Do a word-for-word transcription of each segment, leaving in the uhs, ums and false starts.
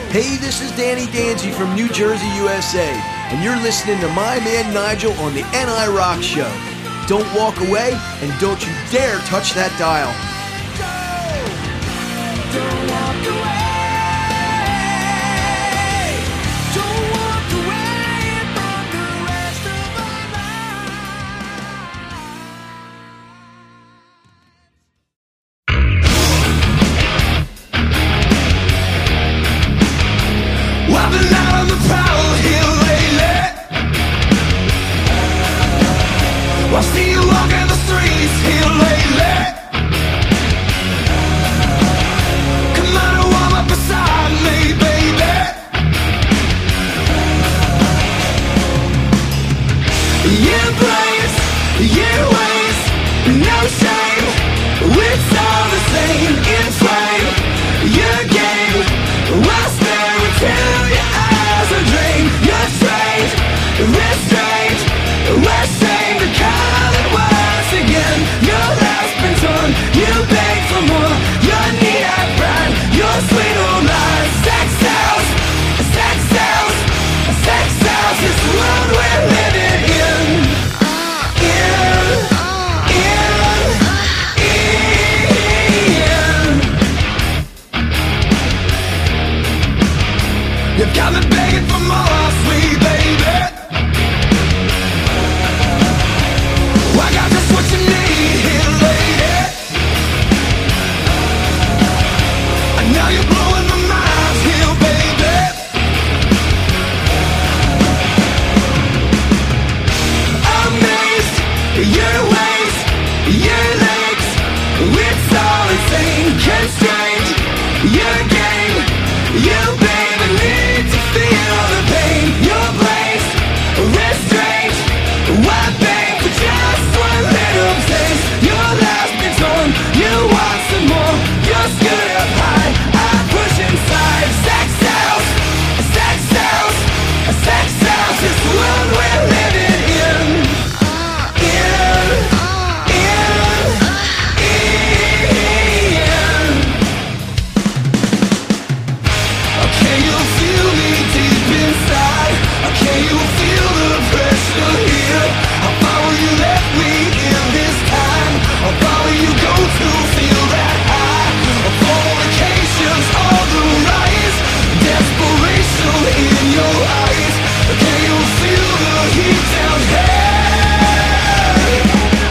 Hey, this is Danny Danzy from New Jersey, U S A, and you're listening to my man Nigel on the N I Rock Show. Don't walk away, and don't you dare touch that dial. Don't walk away. Don't walk away from the rest of our lives. I've been out on the prowl here lately. I see you walking the streets here lately. Come on and warm up beside me, baby. You blaze, you waste, no shame. It's all the same in flame. Your game, I'll stare until your eyes are drained. You're trained, restrained, we're ashamed to call it once again. Your life's been torn, you beg for more. Your need I brand, your sweet old lies. Sex sells, sex sells, sex sells. It's the world we're living in. In, in, in. You've got me begging for more, sweet baby. I got just what you need here, lady. And now you're blowing my mind here, baby. Amazed, your ways, your legs, it's all insane, constrained. Your game, you baby need to feel the pain. Your place, restrained, why beg for just one little taste? Your life's been torn, you want some more. You're scared up high, I push inside. Sex sells, sex sells, sex sells. It's the world we're living in. In, in, in. Can you feel me deep inside? Can you feel the pressure here? How far will you let me in this time? How far will you go to feel that high? Fornication's on the rise, desperation in your eyes. Can you feel the heat down here?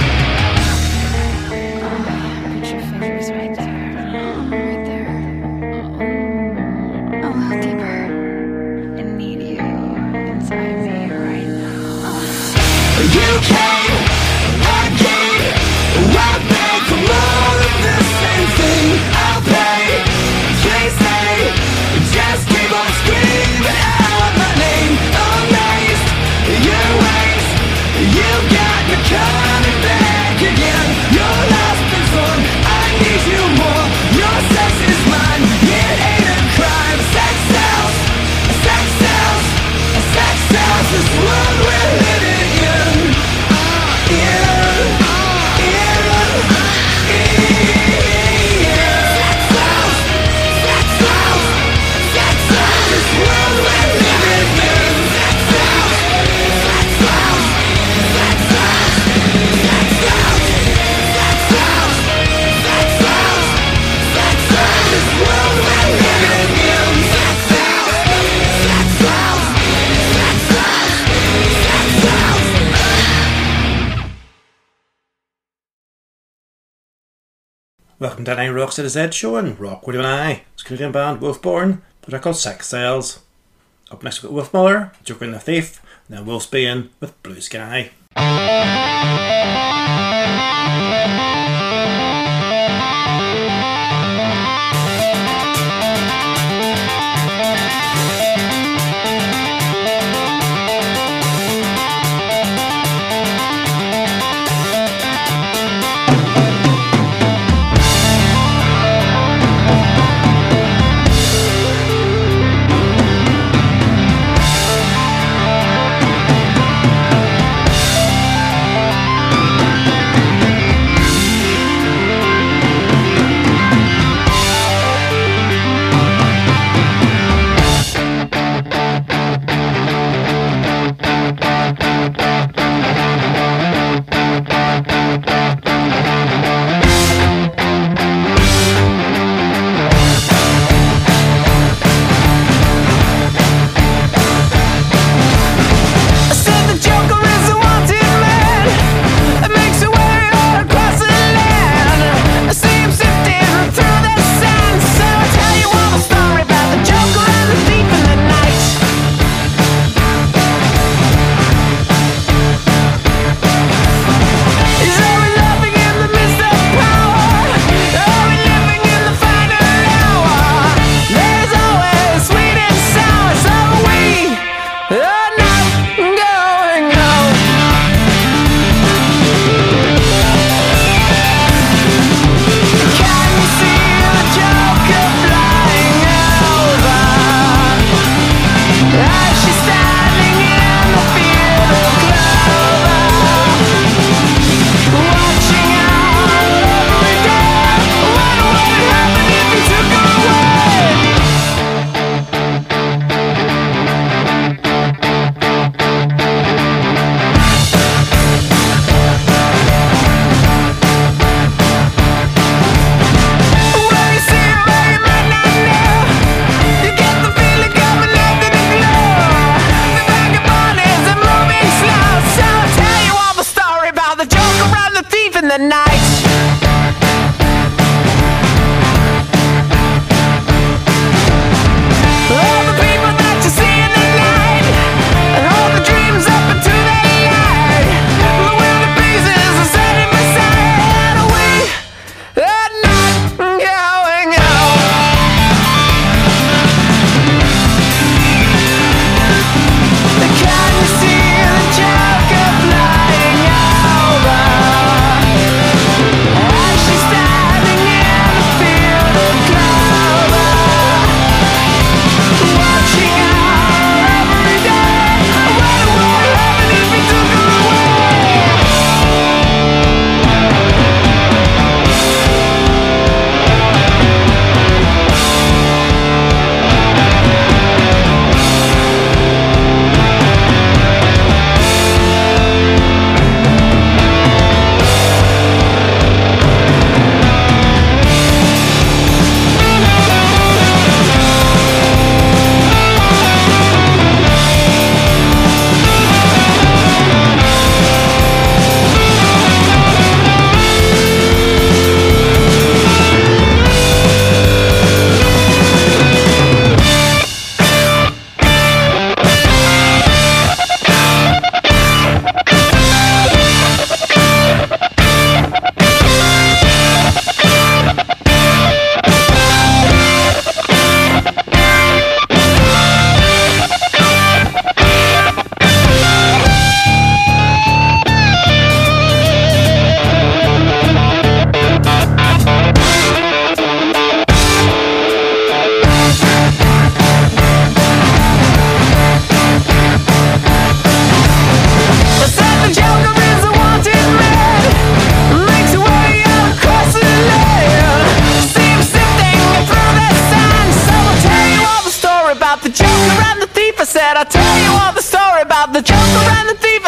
Put your fingers right there, right there. Oh, a little deeper. I need you inside me right now. You came, I came, I beg for more of the same thing. I'll pay, please say, just keep on screaming out my name. Amazed, your ways, you got me coming back again. Your life's been torn, I need you more. Your sex is mine, it ain't a crime. Sex sells, sex sells, sex sells. This world we're living in. In, in, in. Sex sells, sex sells, sex sells. This world we're living in. Sex sells, sex sells, sex sells, sex sells, sex sells, sex sells, sex sells. This world we're living in. Sex sells, sex sells, sex sells, sex sells. Welcome to N I Rock's the Z Show and Rock with you and I. It's Canadian band Wolfborn, but they're called Sex Cells. Up next we've got Wolfmiller, Joker and the Thief, and then Wolfsbane with Blue Sky.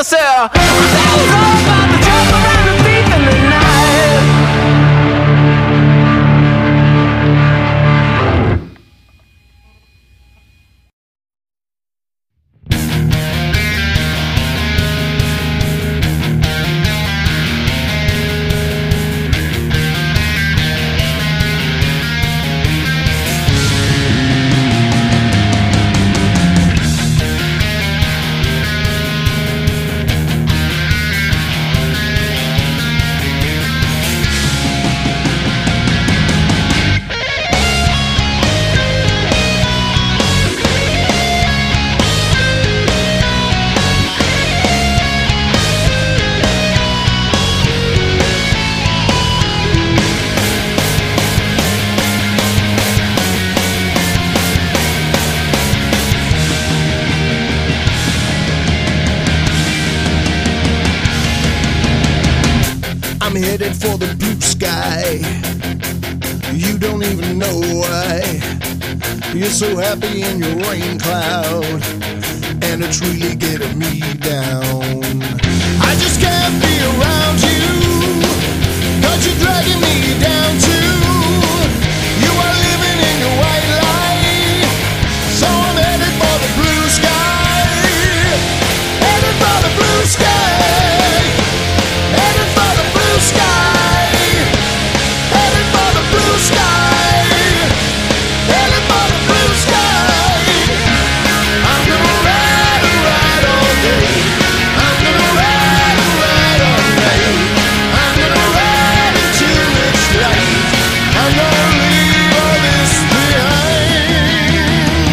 yourself. That was all about the joker and the thief in the night. I'm headed for the blue sky. You don't even know why. You're so happy in your rain cloud, and it's really getting me down. I just can't be around you, 'cause you're dragging me down too. You are living in your white light, so I'm headed for the blue sky. Headed for the blue sky. Headed for the blue sky. Headed for the blue sky. Headed for the blue sky. I'm gonna ride and ride all day. I'm gonna ride and ride all day. I'm gonna ride until it's light. I'm gonna leave all this behind.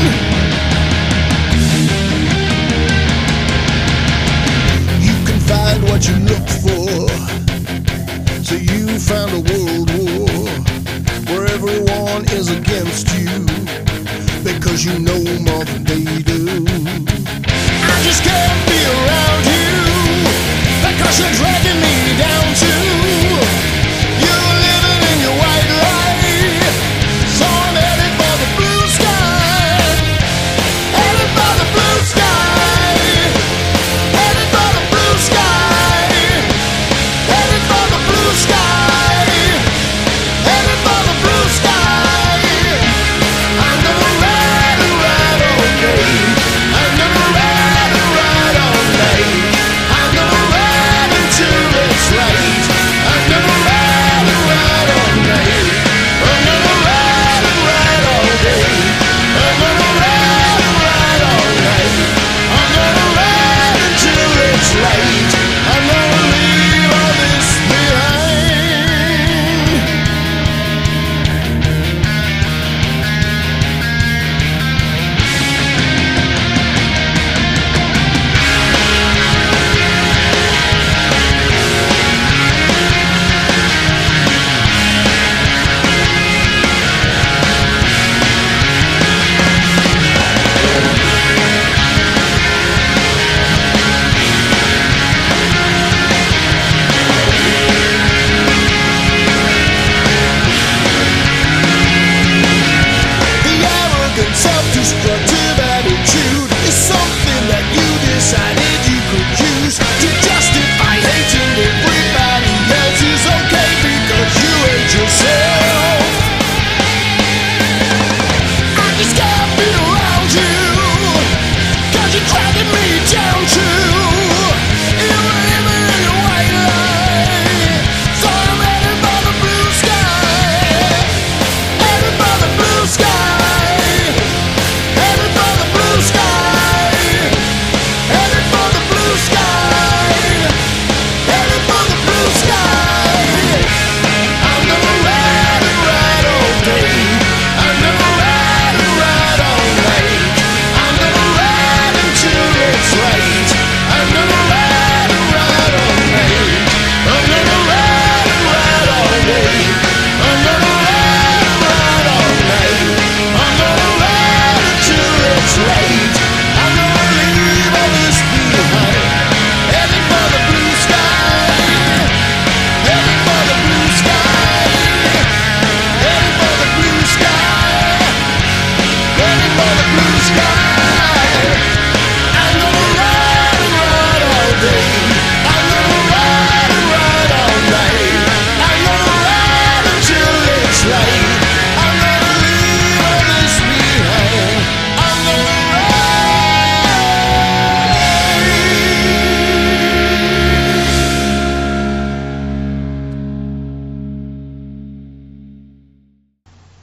You can find what you look for. So you found a world war where everyone is against you because you know more than they do. I just can't be around you because you're dragging me down too. You're living in your white light, so I'm headed for the blue sky. Headed for the blue sky. Headed for the blue sky. Headed for the blue sky. Headed for the blue sky. I'm gonna ride and ride all day. I'm gonna ride and ride all night. I'm gonna ride until it's light.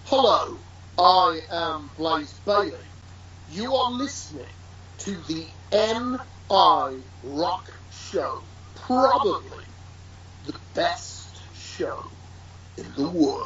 Hello, I am Blaze Bailey. You are listening to the N I Rock Show, probably the best show in the world.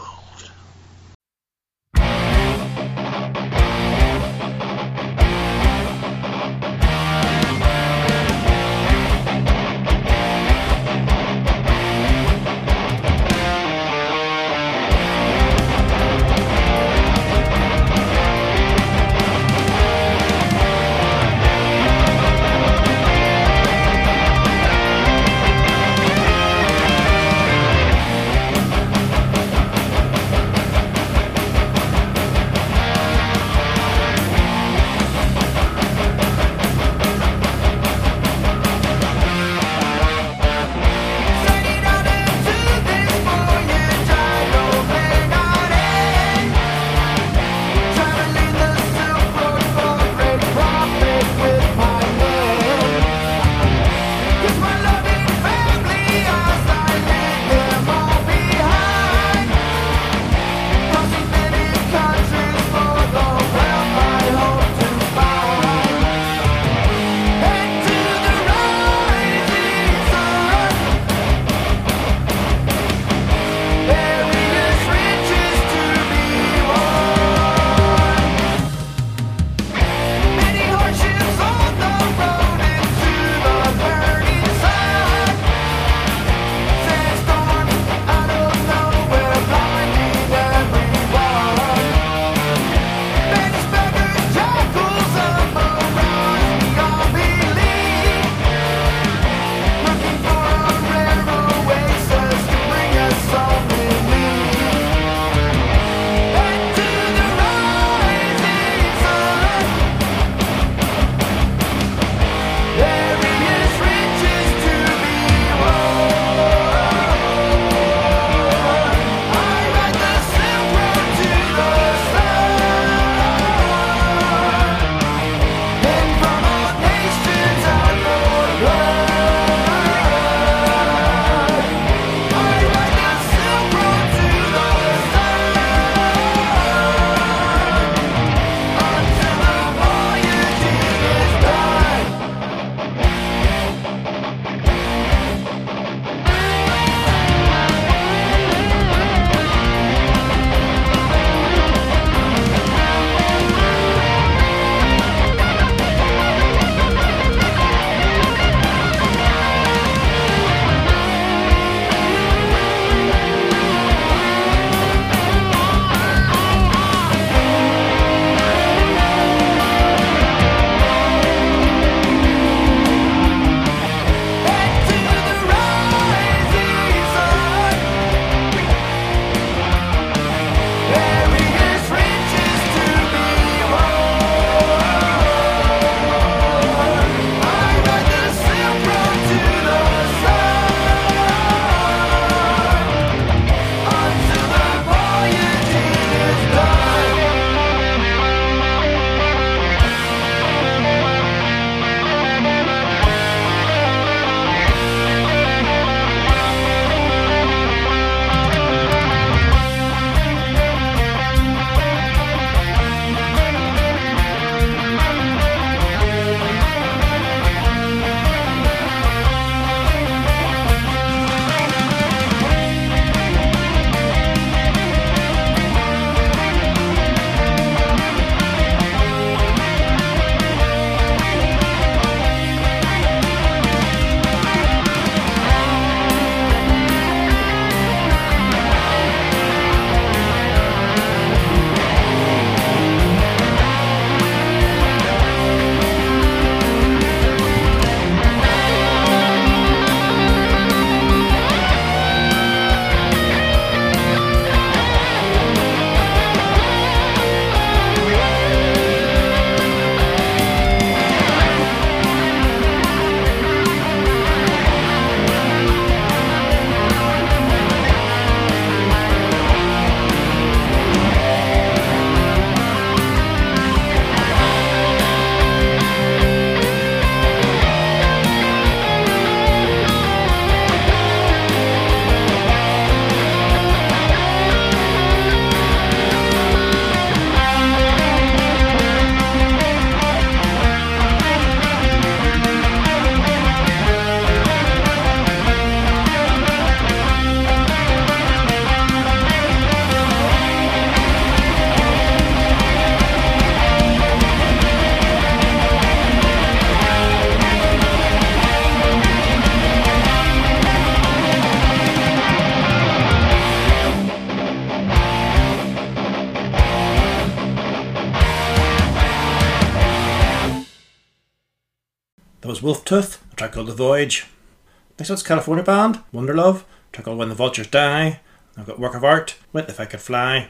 That was Wolftooth, a track called The Voyage. Next one's California band, Wonderlove, a track called When the Vultures Die. I've got Work of Art, with If I Could Fly.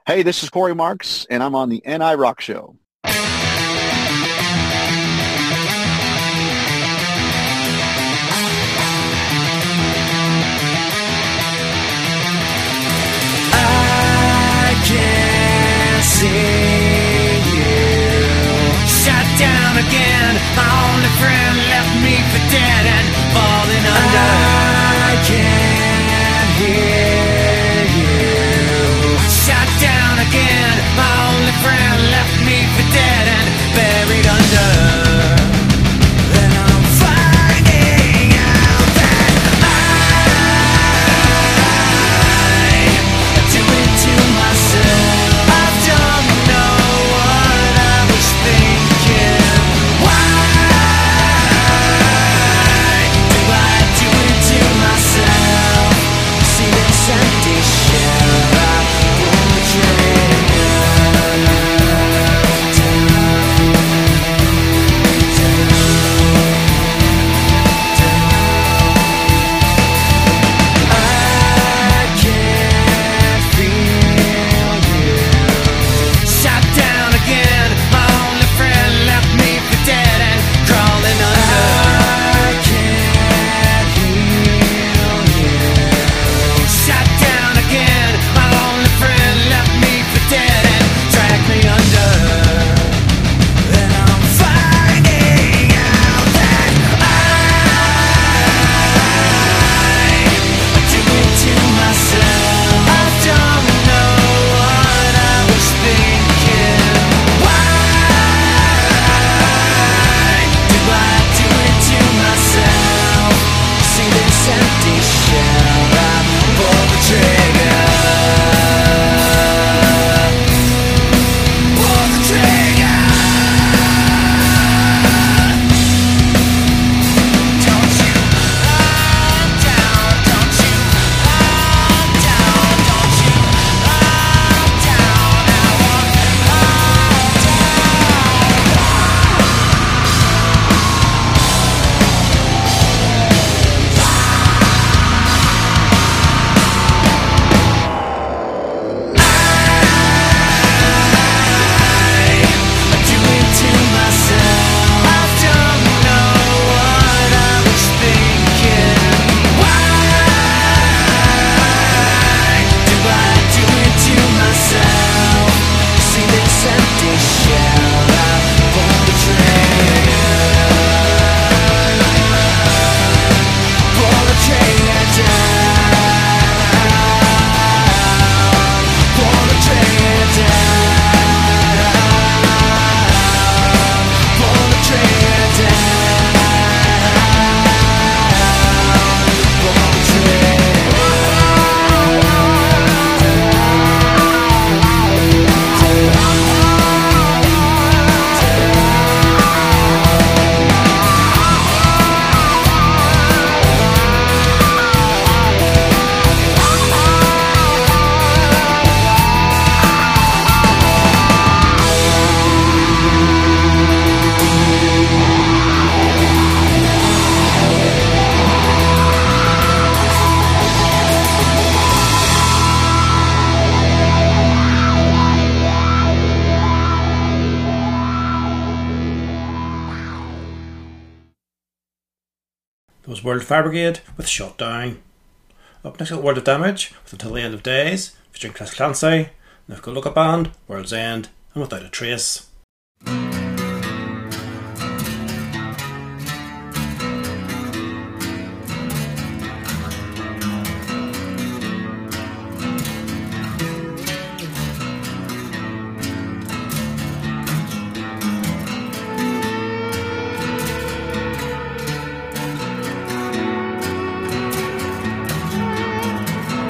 Hey, this is Corey Marks, and I'm on the N I Rock Show. I can't see you. Shut down again. My only friend left me for dead and falling under. I can't hear you. Shut down again. My only friend left me for dead and buried under. And I'm finding out that I do it to myself. I don't know what I was thinking. Why do I do it to myself? See this empty shell, I pull the trigger. I can't feel you. Shut down again. My only friend left me for dead and crawling under. I can't heal you. Shut down again. My only friend left me for dead and dragged me under. And I'm finding out that I do it to myself. I don't know what I was thinking. Why do I do it to myself? See this empty shell, I pull the trigger. Pull the trigger. Don't you lie down, don't you lie down, don't you lie down. I want to lie I do it to myself. I don't know what I was thinking. Why do I do it to myself? See this empty shell, I pull the trigger. Pull the trigger down. Pull the trigger down. Pull the trigger down. Pull the There was World Fire Brigade with Shut Down. Up next, got World of Damage with Until the End of Days, featuring Chris Clancy, Nifka Luka Band, World's End, and Without a Trace.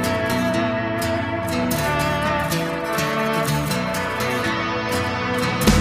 trigger.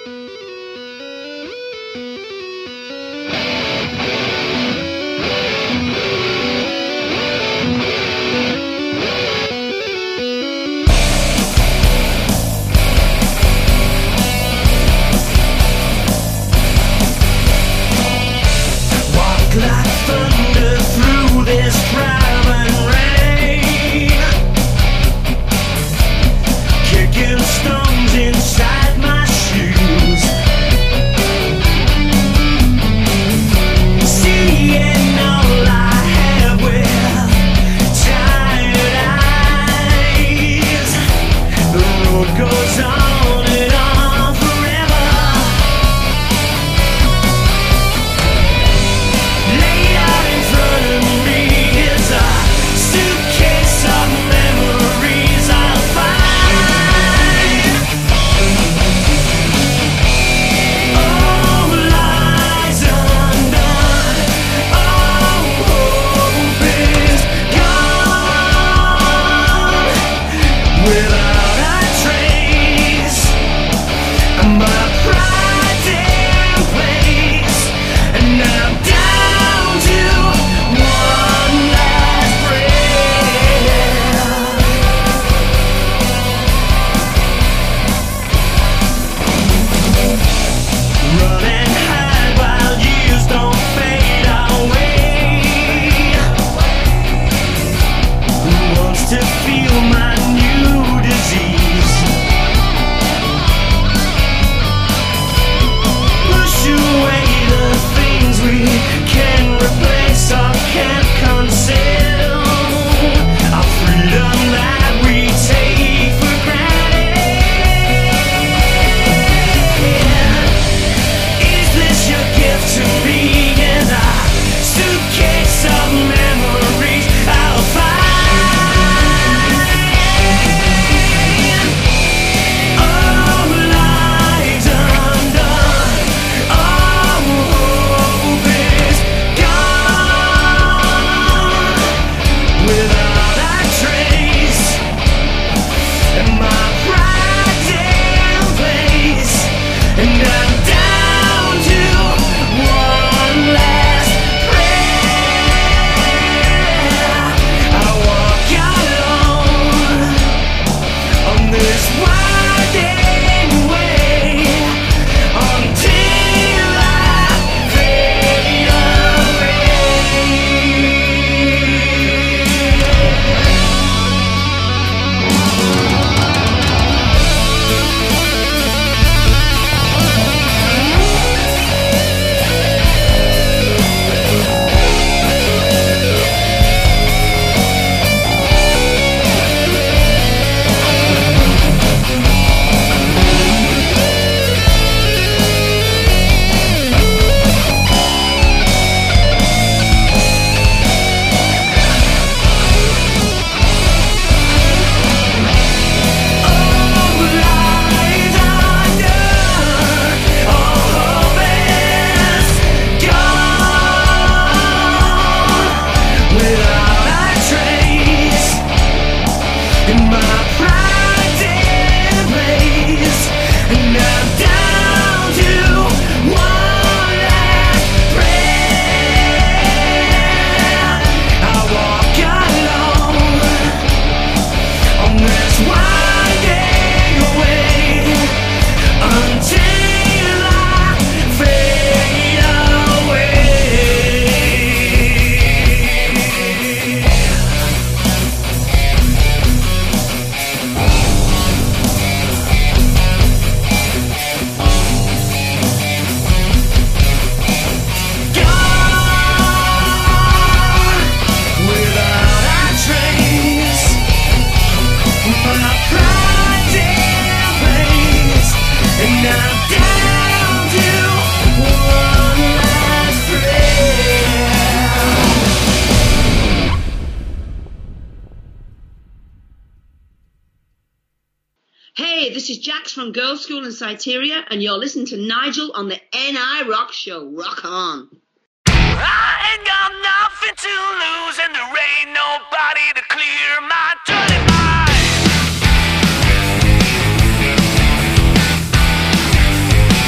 Hey, this is Jax from Girls' School in Cyteria, and you're listening to Nigel on the N I Rock Show. Rock on. I ain't got nothing to lose, and there ain't nobody to clear my dirty mind.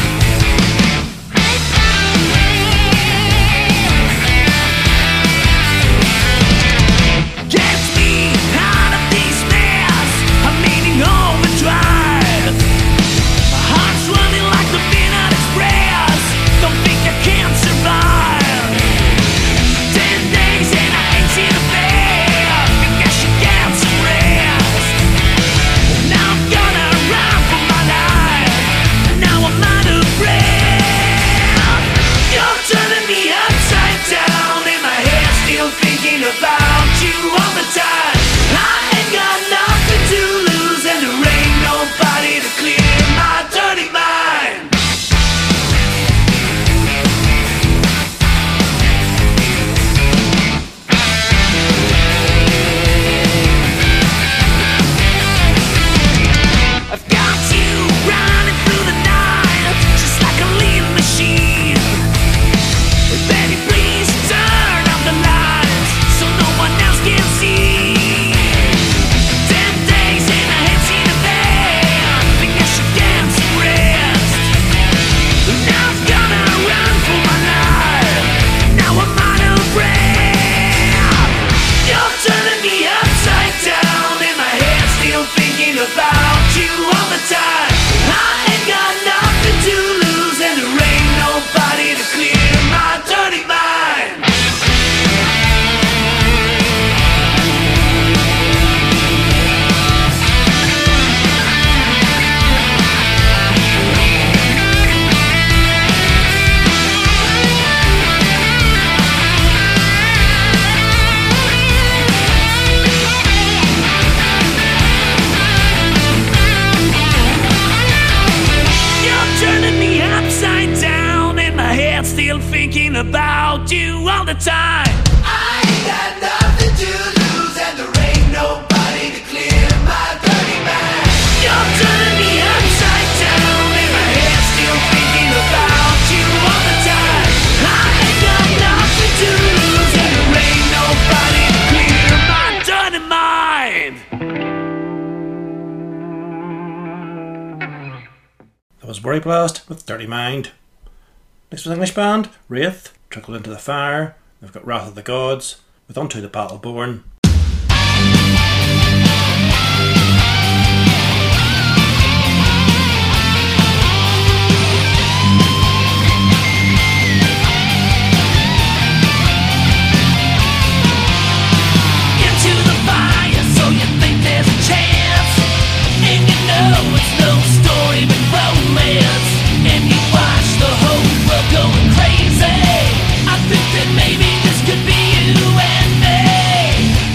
thinking about you all the time. I ain't got nothing to lose, and there ain't nobody to clear my dirty mind. You're turning me upside down, and my head's still thinking about you all the time. I ain't got nothing to lose, and there ain't nobody to clear my dirty mind. That was Worry Blast with Dirty Mind. Next was English band, Wraith, Trickle Into the Fire. They've got Wrath of the Gods with Unto the Battle Born. Into the fire, so you think there's a chance, and you know it's no story but romance, and you watch the whole world going crazy. I think that maybe this could be you and me.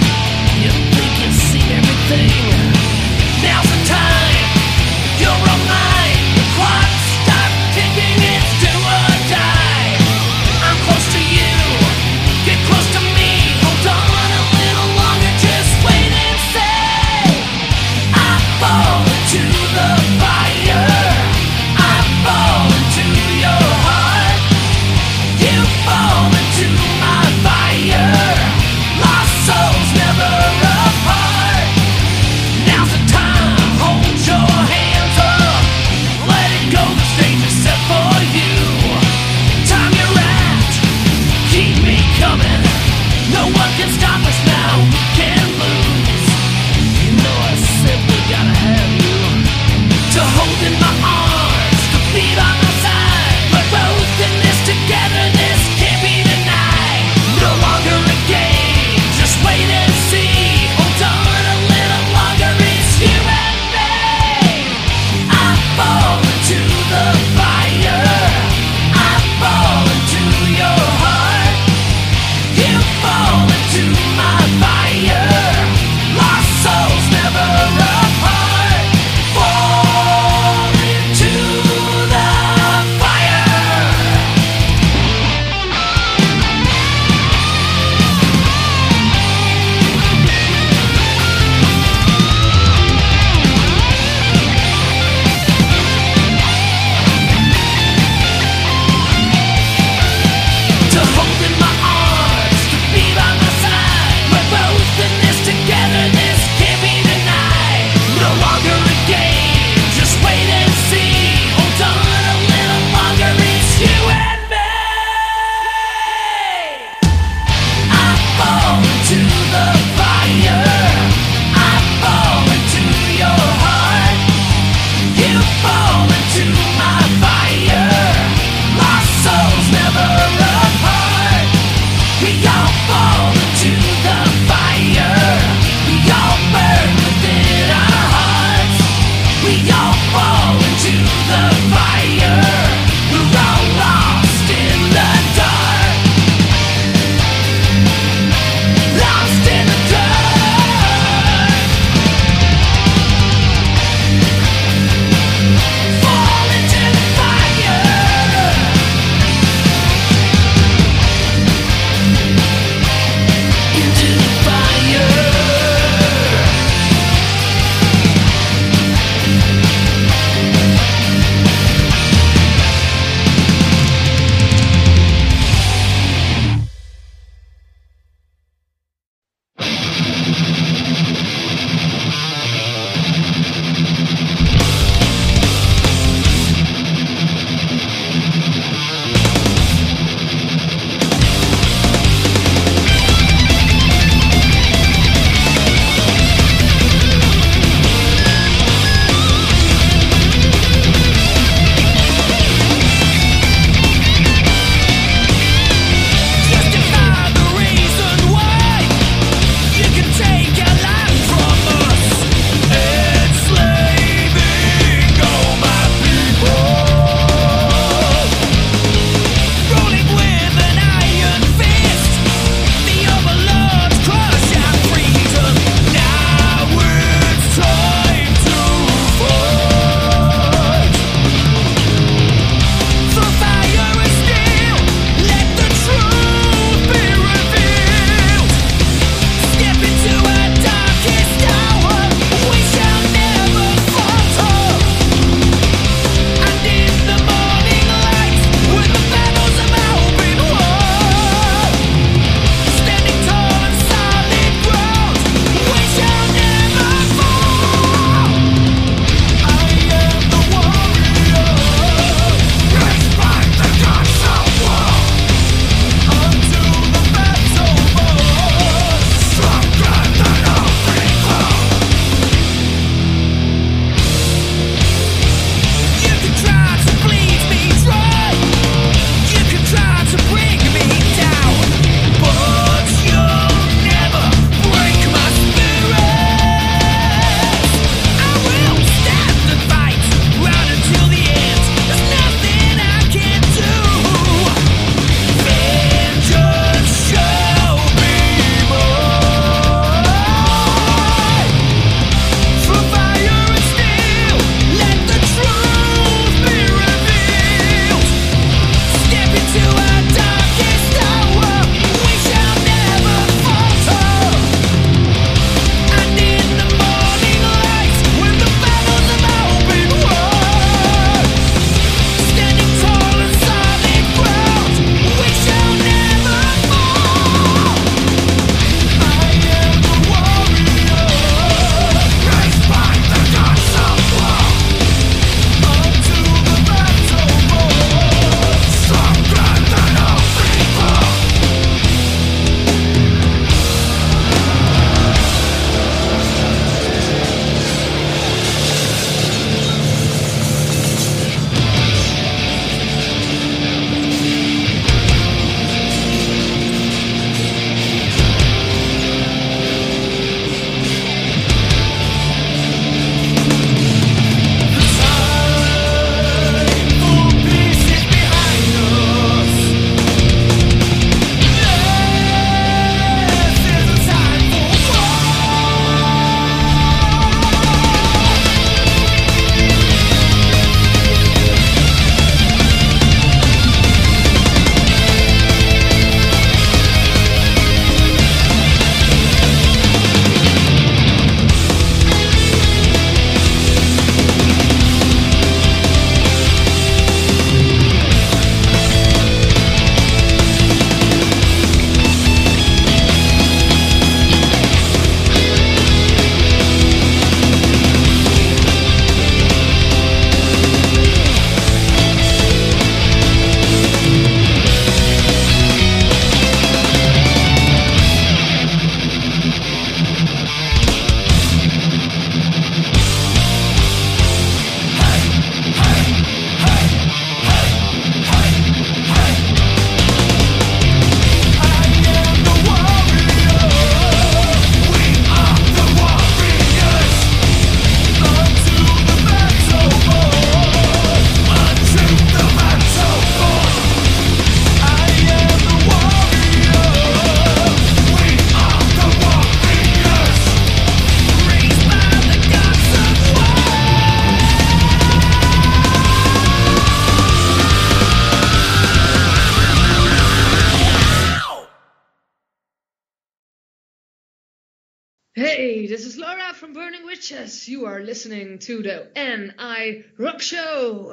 Hey, this is Laura from Burning Witches. You are listening to the N I Rock Show.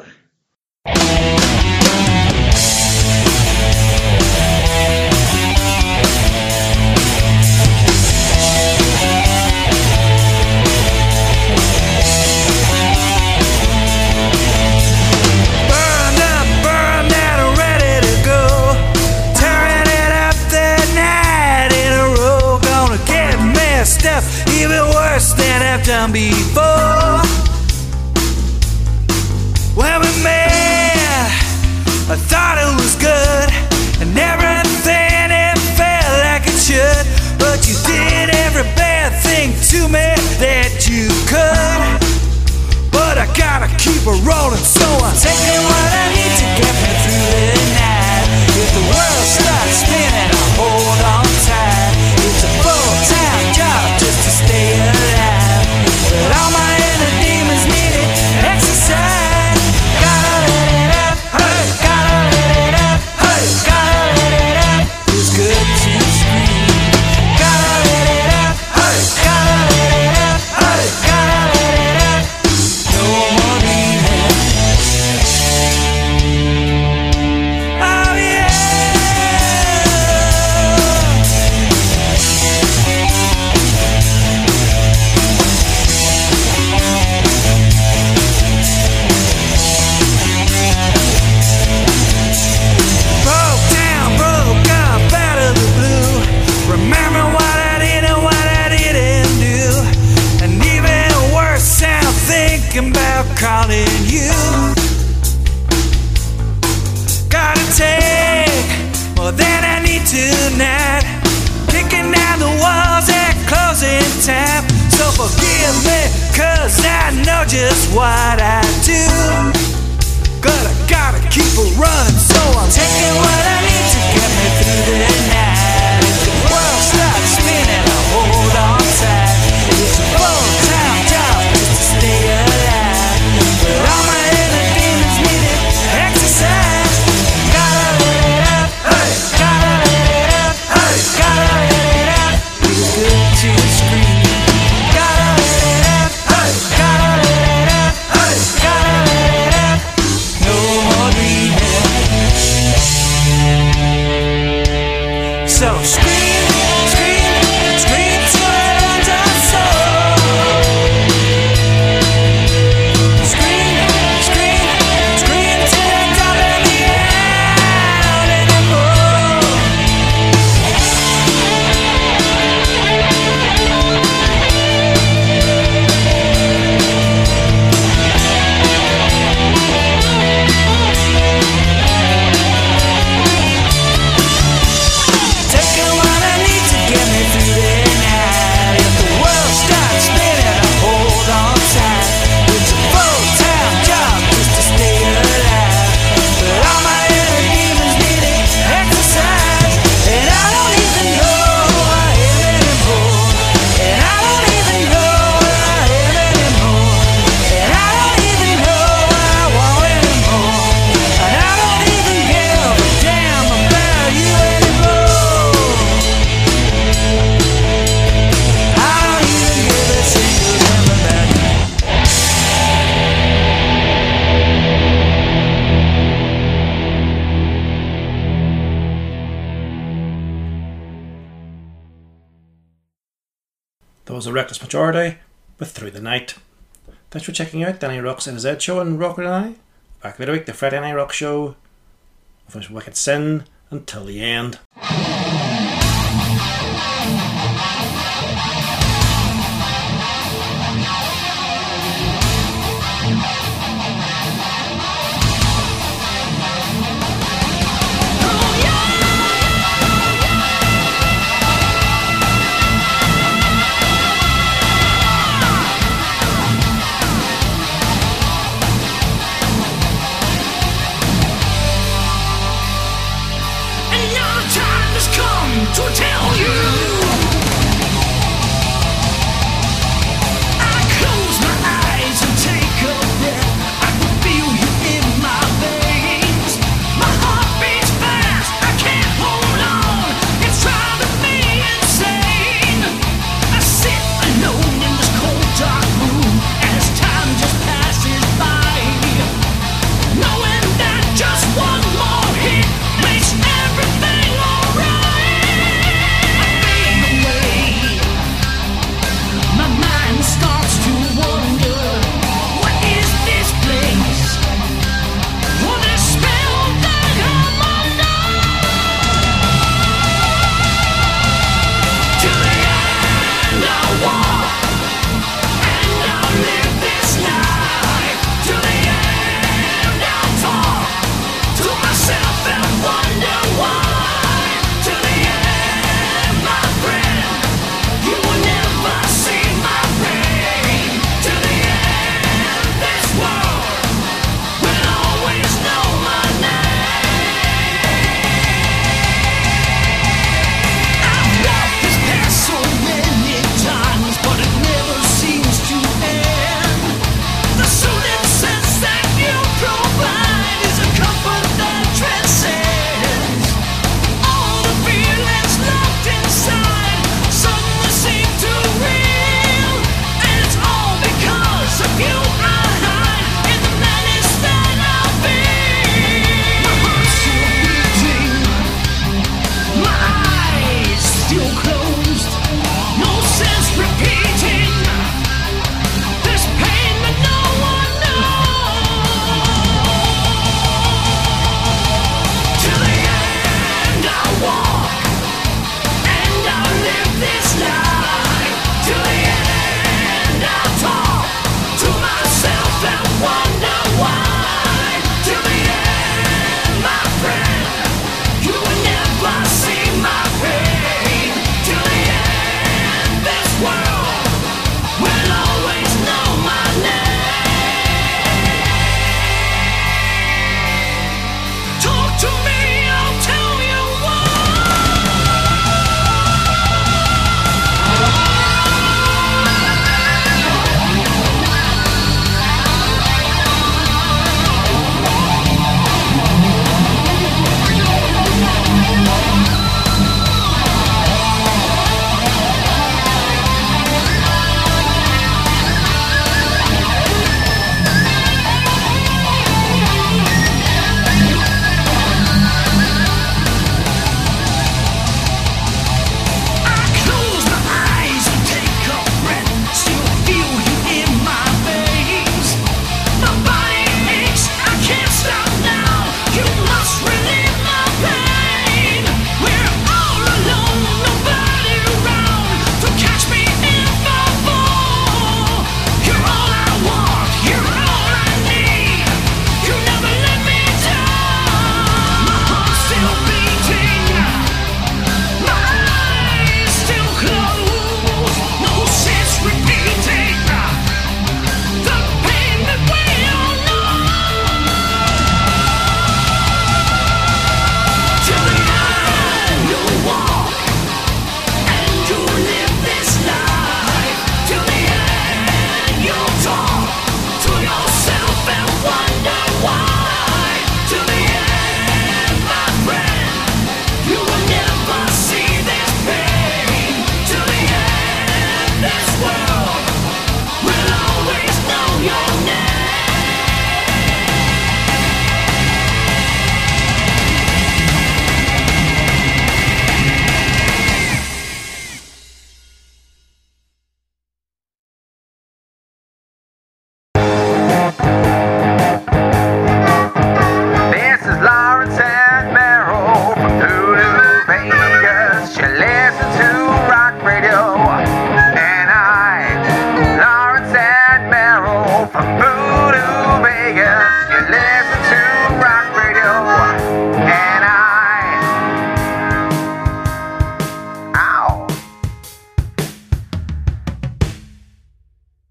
Even worse than I've done before. When we met, I thought it was good, and everything it felt like it should. But you did every bad thing to me that you could. But I gotta keep it rolling, so I'm taking what I need to get me through the night. If the world starts spinning, I'll hold on tight. It's a full-time job just to stay alive. But all my inner demons needed exercise. Gotta let it out, hey, gotta let it out, hey, gotta let it out. It's good to scream. Gotta let it out, hey, gotta let it out, hey, gotta let it out. No more leaving. Oh yeah. Broke down, broke up out of the blue. Remember what I did and what I didn't do. And even worse, I'm thinking about calling you. Gotta take more than I need tonight. Kicking down the walls at closing time. So forgive me, cause I know just what I do. But I gotta keep it running, so I'm taking what I need to get me through the night. If the world starts spinning, I'll hold on tight. It's a full-time job just to stay alive. But all my inner demons needed exercise. Gotta let it out, hey, gotta let it out, hey, gotta let it out. It's good to scream. Gotta let it out, hey, gotta let it out, hey, gotta let it out. No more leaving. So scream, scream, scream till it ends our soul. Scream, scream, scream till it don't let me out anymore. Taking what I need to get me through the night. If the world starts spinning, I'll hold on tight. It's a full-time job just to stay alive. But all my inner demons needed exercise. And I don't even know who I am anymore. And I don't even know where I am anymore. And I don't even know what I want anymore. And I don't even give a damn about you anymore. I don't even give a single damn about you. That was a Reckless Majority with Through the Night. Thanks for checking out Danny Rock's N Z show and Rock with an I. Back later week, the Friday Night Rock Show. Finish Wicked Sin until the end.